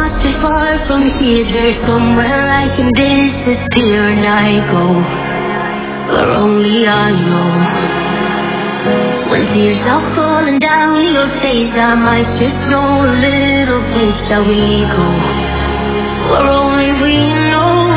not too far from here. There's somewhere I can disappear and I go where only I know. When tears are falling down your face, I might just know a little place that we go where only we know.